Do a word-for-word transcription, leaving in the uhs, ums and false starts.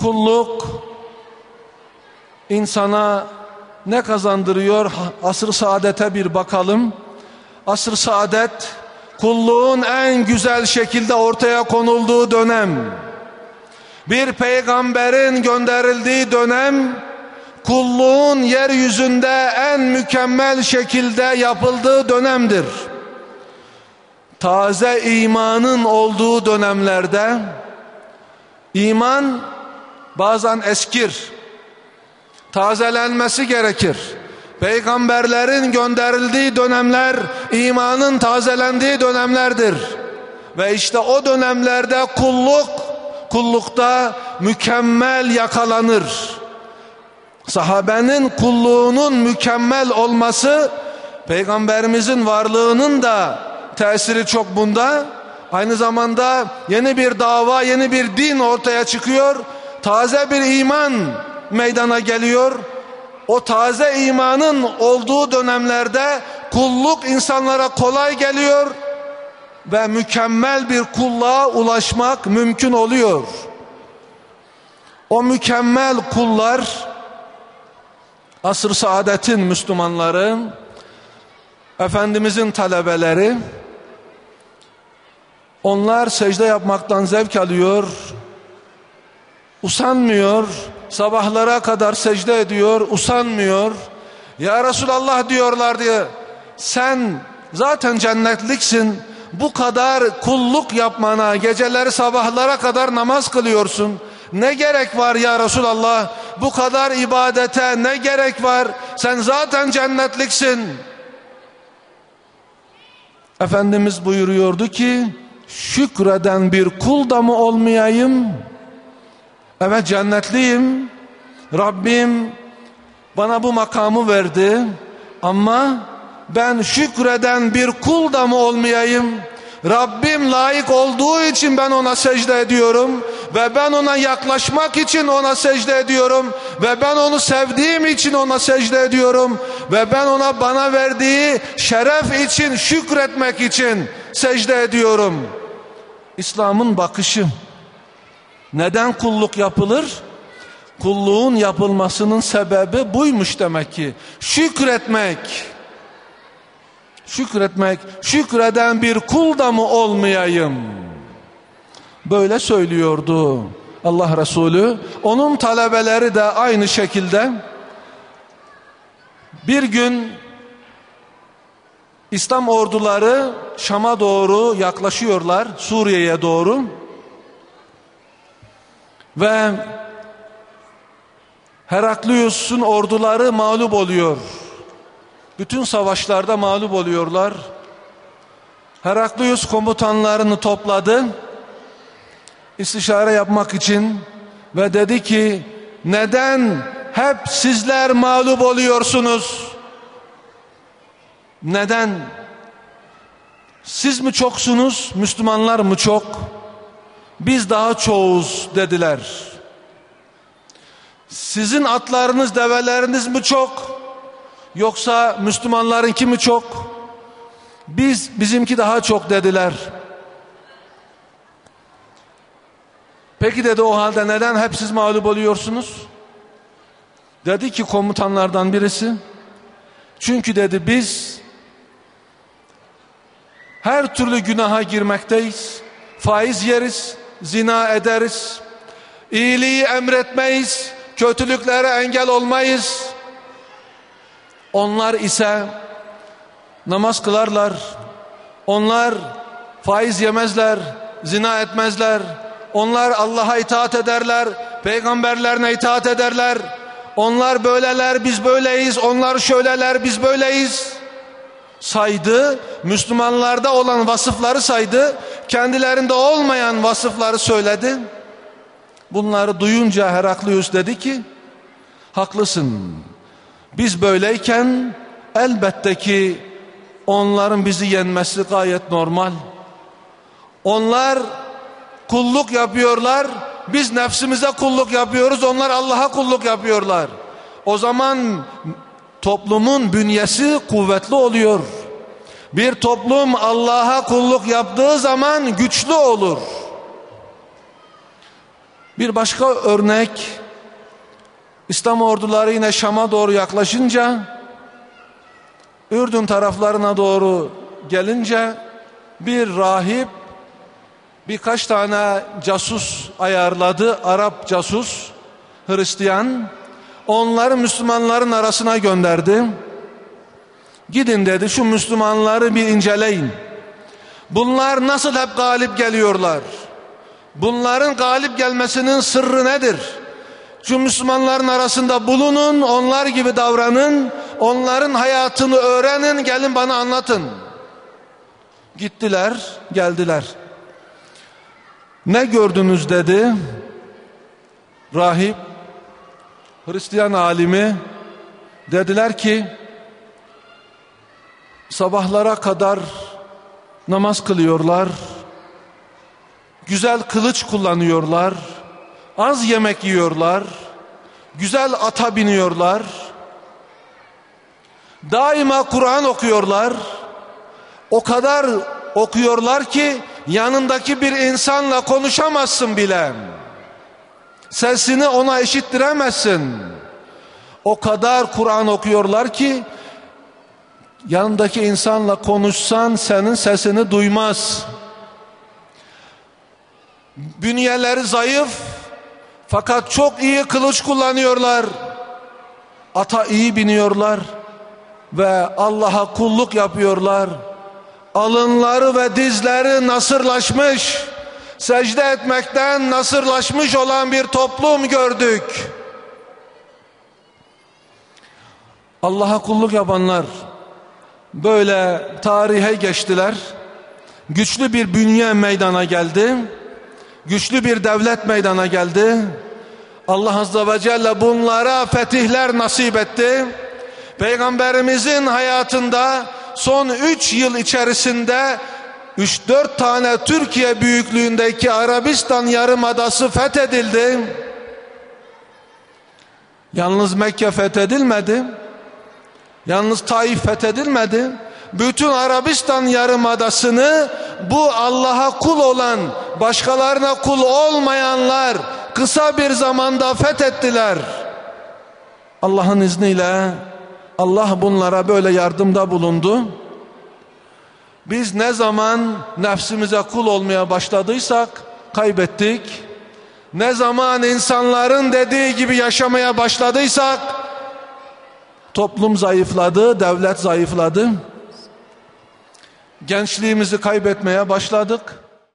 kulluk insana ne kazandırıyor? Asr-ı saadete bir bakalım. Asr-ı saadet kulluğun en güzel şekilde ortaya konulduğu dönem. Bir peygamberin gönderildiği dönem, kulluğun yeryüzünde en mükemmel şekilde yapıldığı dönemdir. Taze imanın olduğu dönemlerde iman bazen eskir, tazelenmesi gerekir. Peygamberlerin gönderildiği dönemler imanın tazelendiği dönemlerdir. Ve işte o dönemlerde kulluk, kullukta mükemmel yakalanır. Sahabenin kulluğunun mükemmel olması, Peygamberimizin varlığının da tesiri çok bunda. Aynı zamanda yeni bir dava, yeni bir din ortaya çıkıyor. Taze bir iman meydana geliyor. O taze imanın olduğu dönemlerde kulluk insanlara kolay geliyor ve mükemmel bir kulluğa ulaşmak mümkün oluyor. O mükemmel kullar, asr-ı saadetin Müslümanları, Efendimizin talebeleri, onlar secde yapmaktan zevk alıyor, usanmıyor, sabahlara kadar secde ediyor, usanmıyor. Ya Resulallah diyorlar diye, sen zaten cennetliksin, bu kadar kulluk yapmana, geceleri sabahlara kadar namaz kılıyorsun, ne gerek var ya Resulallah, bu kadar ibadete ne gerek var, sen zaten cennetliksin. Efendimiz buyuruyordu ki, şükreden bir kul da mı olmayayım? Evet, cennetliyim, Rabbim bana bu makamı verdi ama ben şükreden bir kul da mı olmayayım? Rabbim layık olduğu için ben ona secde ediyorum ve ben ona yaklaşmak için ona secde ediyorum ve ben onu sevdiğim için ona secde ediyorum ve ben ona bana verdiği şeref için, şükretmek için secde ediyorum. İslam'ın bakışı. Neden kulluk yapılır? Kulluğun yapılmasının sebebi buymuş demek ki. Şükretmek. Şükretmek. Şükreden bir kul da mı olmayayım? Böyle söylüyordu Allah Resulü. Onun talebeleri de aynı şekilde. Bir gün İslam orduları Şam'a doğru yaklaşıyorlar, Suriye'ye doğru. Ve Heraklius'un orduları mağlup oluyor. Bütün savaşlarda mağlup oluyorlar. Heraklius komutanlarını topladı, istişare yapmak için ve dedi ki, neden hep sizler mağlup oluyorsunuz? Neden? Siz mi çoksunuz, Müslümanlar mı çok? Biz daha çoğuz dediler. Sizin atlarınız, develeriniz mi çok? Yoksa Müslümanlarınki mi çok? Biz, bizimki daha çok dediler. Peki dedi, o halde neden hep siz mağlup oluyorsunuz? Dedi ki komutanlardan birisi, çünkü dedi biz her türlü günaha girmekteyiz. Faiz yeriz, zina ederiz, iyiliği emretmeyiz, kötülüklere engel olmayız. Onlar ise namaz kılarlar, onlar faiz yemezler, zina etmezler, onlar Allah'a itaat ederler, peygamberlerine itaat ederler. Onlar böyleler, biz böyleyiz, onlar şöyleler, biz böyleyiz. Saydı, Müslümanlarda olan vasıfları saydı, kendilerinde olmayan vasıfları söyledi. Bunları duyunca Heraklius dedi ki, haklısın, biz böyleyken elbette ki onların bizi yenmesi gayet normal. Onlar kulluk yapıyorlar, biz nefsimize kulluk yapıyoruz, onlar Allah'a kulluk yapıyorlar. O zaman toplumun bünyesi kuvvetli oluyor. Bir toplum Allah'a kulluk yaptığı zaman güçlü olur. Bir başka örnek, İslam orduları yine Şam'a doğru yaklaşınca, Ürdün taraflarına doğru gelince bir rahip birkaç tane casus ayarladı, Arap casus, Hristiyan. Onları Müslümanların arasına gönderdi. Gidin dedi, şu Müslümanları bir inceleyin. Bunlar nasıl hep galip geliyorlar? Bunların galip gelmesinin sırrı nedir? Şu Müslümanların arasında bulunun, onlar gibi davranın, onların hayatını öğrenin, gelin bana anlatın. Gittiler, geldiler. Ne gördünüz dedi rahip, Hristiyan alimi. Dediler ki, sabahlara kadar namaz kılıyorlar, güzel kılıç kullanıyorlar, az yemek yiyorlar, güzel ata biniyorlar, daima Kur'an okuyorlar. O kadar okuyorlar ki yanındaki bir insanla konuşamazsın bile. Sesini ona işittiremezsin. O kadar Kur'an okuyorlar ki yanındaki insanla konuşsan senin sesini duymaz. Bünyeleri zayıf fakat çok iyi kılıç kullanıyorlar. Ata iyi biniyorlar ve Allah'a kulluk yapıyorlar. Alınları ve dizleri nasırlaşmış, secde etmekten nasırlaşmış olan bir toplum gördük. Allah'a kulluk yapanlar böyle tarihe geçtiler. Güçlü bir bünye meydana geldi. Güçlü bir devlet meydana geldi. Allah Azze ve Celle bunlara fetihler nasip etti. Peygamberimizin hayatında son üç yıl içerisinde üç dört tane Türkiye büyüklüğündeki Arabistan Yarımadası fethedildi. Yalnız Mekke fethedilmedi. Yalnız Taif fethedilmedi. Bütün Arabistan Yarımadası'nı bu Allah'a kul olan, başkalarına kul olmayanlar kısa bir zamanda fethettiler. Allah'ın izniyle Allah bunlara böyle yardımda bulundu. Biz ne zaman nefsimize kul olmaya başladıysak kaybettik. Ne zaman insanların dediği gibi yaşamaya başladıysak toplum zayıfladı, devlet zayıfladı. Gençliğimizi kaybetmeye başladık.